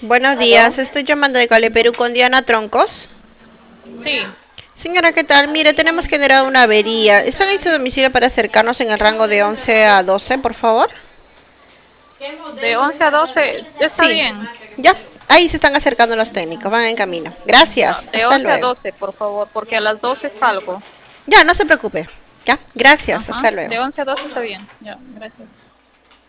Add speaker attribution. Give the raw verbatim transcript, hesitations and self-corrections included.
Speaker 1: Buenos días,
Speaker 2: ¿Aló?
Speaker 1: estoy llamando de Cali, Perú con Diana Troncos.
Speaker 2: Sí.
Speaker 1: Señora, ¿qué tal? Mire, tenemos generado una avería. ¿Están en su domicilio para acercarnos en el rango de once a doce, por favor?
Speaker 2: De once a doce, está
Speaker 1: Sí,
Speaker 2: bien.
Speaker 1: ya. Ahí se están acercando los técnicos, van en camino.
Speaker 2: No,
Speaker 1: Gracias,
Speaker 2: de
Speaker 1: hasta
Speaker 2: once a
Speaker 1: luego.
Speaker 2: doce, por favor, porque a las doce salgo.
Speaker 1: Ya, no se preocupe. Ya, gracias,
Speaker 2: Ajá.
Speaker 1: hasta luego.
Speaker 2: De once a doce está bien. Ya, gracias.